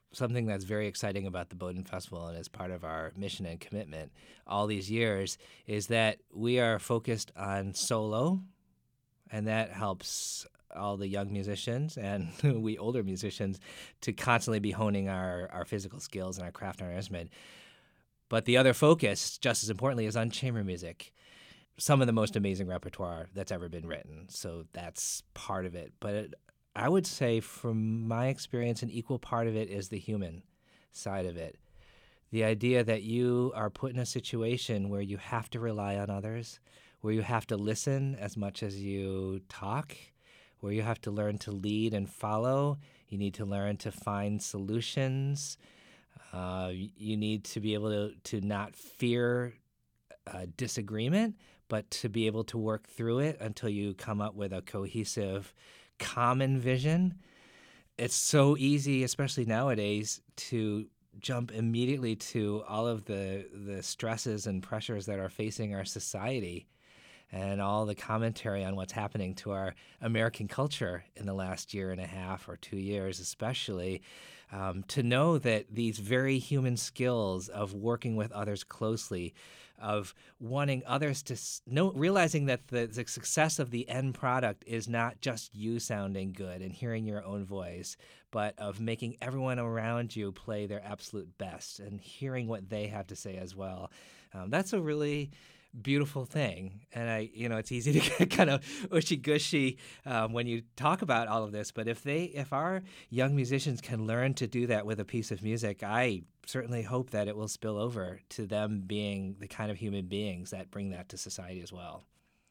something that's very exciting about the Bowdoin Festival and as part of our mission and commitment all these years is that we are focused on solo, and that helps all the young musicians and we older musicians to constantly be honing our physical skills and our craft and our instrument. But the other focus, just as importantly, is on chamber music. Some of the most amazing repertoire that's ever been written. So that's part of it. But I would say, from my experience, an equal part of it is the human side of it. The idea that you are put in a situation where you have to rely on others, where you have to listen as much as you talk, where you have to learn to lead and follow. You need to learn to find solutions. You need to be able to not fear disagreement, but to be able to work through it until you come up with a cohesive, common vision. It's so easy, especially nowadays, to jump immediately to all of the stresses and pressures that are facing our society and all the commentary on what's happening to our American culture in the last year and a half or 2 years especially, to know that these very human skills of working with others closely, of wanting others to know, realizing that the success of the end product is not just you sounding good and hearing your own voice, but of making everyone around you play their absolute best and hearing what they have to say as well. That's a really beautiful thing. And it's easy to get kind of ushy-gushy when you talk about all of this. But if our young musicians can learn to do that with a piece of music, I certainly hope that it will spill over to them being the kind of human beings that bring that to society as well.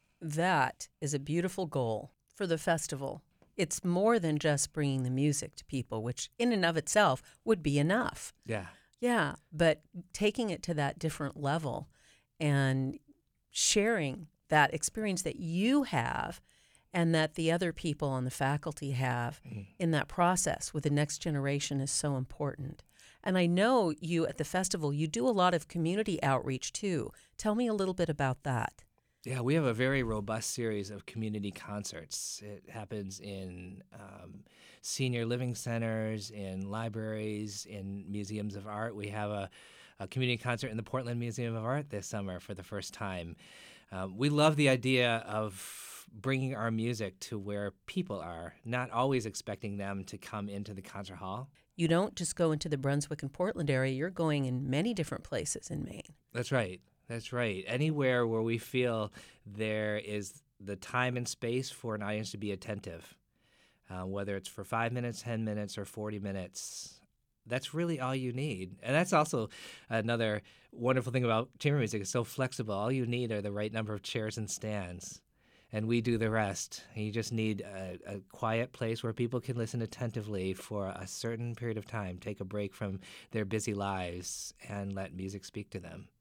That is a beautiful goal for the festival. It's more than just bringing the music to people, which in and of itself would be enough. Yeah. Yeah, but taking it to that different level and sharing that experience that you have and that the other people on the faculty have in that process with the next generation is so important. And I know you at the festival, you do a lot of community outreach too. Tell me a little bit about that. Yeah, we have a very robust series of community concerts. It happens in senior living centers, in libraries, in museums of art. We have a community concert in the Portland Museum of Art this summer for the first time. We love the idea of bringing our music to where people are, not always expecting them to come into the concert hall. You don't just go into the Brunswick and Portland area. You're going in many different places in Maine. That's right. That's right. Anywhere where we feel there is the time and space for an audience to be attentive, whether it's for 5 minutes, 10 minutes, or 40 minutes. That's really all you need. And that's also another wonderful thing about chamber music. It's so flexible. All you need are the right number of chairs and stands, and we do the rest. You just need a quiet place where people can listen attentively for a certain period of time, take a break from their busy lives, and let music speak to them.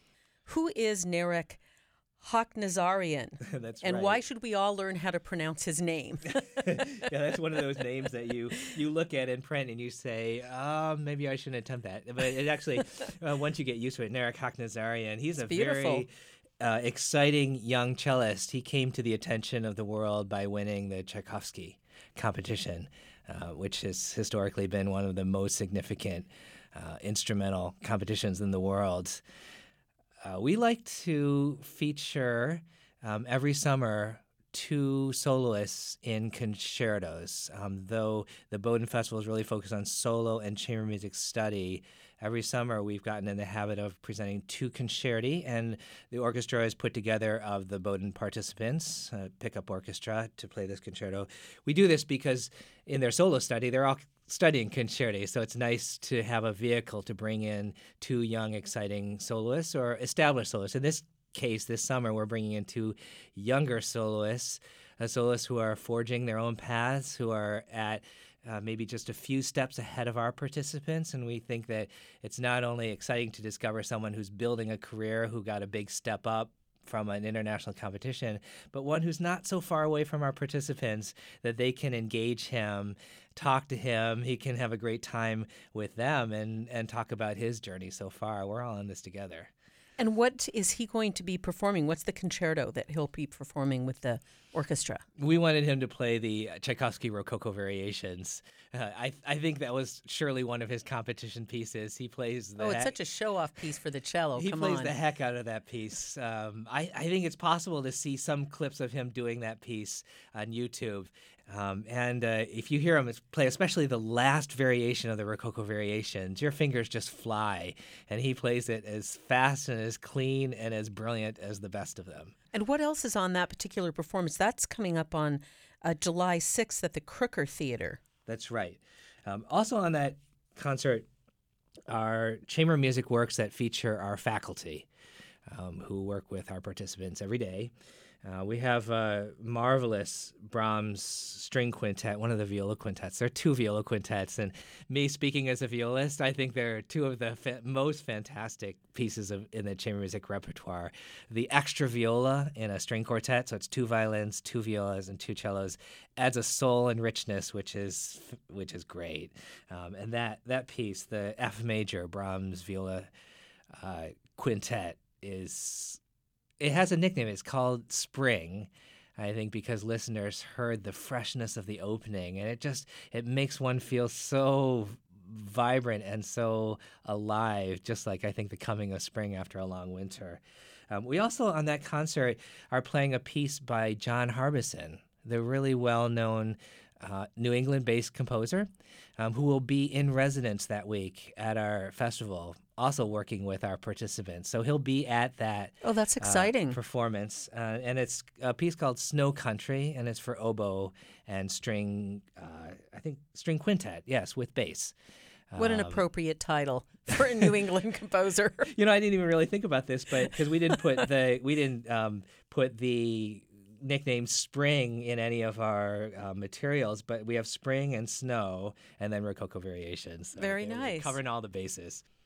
Who is Narek Hoknazarian? That's and right. why should we all learn how to pronounce his name? Yeah, that's one of those names that you look at in print and you say, maybe I shouldn't attempt that. But it actually, once you get used to it, Narek Hoknazarian, he's a beautiful. very exciting young cellist. He came to the attention of the world by winning the Tchaikovsky competition, which has historically been one of the most significant instrumental competitions in the world. We like to feature every summer 2 soloists in concertos. Though the Bowdoin Festival is really focused on solo and chamber music study, every summer we've gotten in the habit of presenting 2 concerti, and the orchestra is put together of the Bowdoin participants, pickup orchestra, to play this concerto. We do this because in their solo study, they're all studying concerti, so it's nice to have a vehicle to bring in 2 young, exciting soloists or established soloists. In this case, this summer, we're bringing in 2 younger soloists who are forging their own paths, who are at maybe just a few steps ahead of our participants. And we think that it's not only exciting to discover someone who's building a career, who got a big step up from an international competition, but one who's not so far away from our participants that they can engage him, talk to him, he can have a great time with them and talk about his journey so far. We're all in this together. And what is he going to be performing? What's the concerto that he'll be performing with the orchestra? We wanted him to play the Tchaikovsky Rococo Variations. I think that was surely one of his competition pieces. He plays the it's such a show-off piece for the cello. He Come plays on. the heck out of that piece. I think it's possible to see some clips of him doing that piece on YouTube. And if you hear him play, especially the last variation of the Rococo Variations, your fingers just fly. And he plays it as fast and as clean and as brilliant as the best of them. And what else is on that particular performance? That's coming up on July 6th at the Crooker Theater. That's right. Also on that concert are chamber music works that feature our faculty who work with our participants every day. We have a marvelous Brahms string quintet, one of the viola quintets. There are two viola quintets, and me speaking as a violist, I think they're two of the most fantastic pieces in the chamber music repertoire. The extra viola in a string quartet, so it's two violins, two violas, and two cellos, adds a soul and richness, which is great. And that piece, the F major Brahms viola quintet, it has a nickname. It's called Spring, I think, because listeners heard the freshness of the opening, and it makes one feel so vibrant and so alive, just like I think the coming of spring after a long winter. We also, on that concert, are playing a piece by John Harbison, the really well-known New England-based composer, who will be in residence that week at our festival, also working with our participants. So he'll be at that that's exciting performance. And it's a piece called Snow Country, and it's for oboe and string, I think string quintet, yes, with bass. What an appropriate title for a New England composer. I didn't even really think about this, but because we didn't put the nickname Spring in any of our materials, but we have Spring and Snow, and then Rococo Variations. So Very nice. Covering all the bases.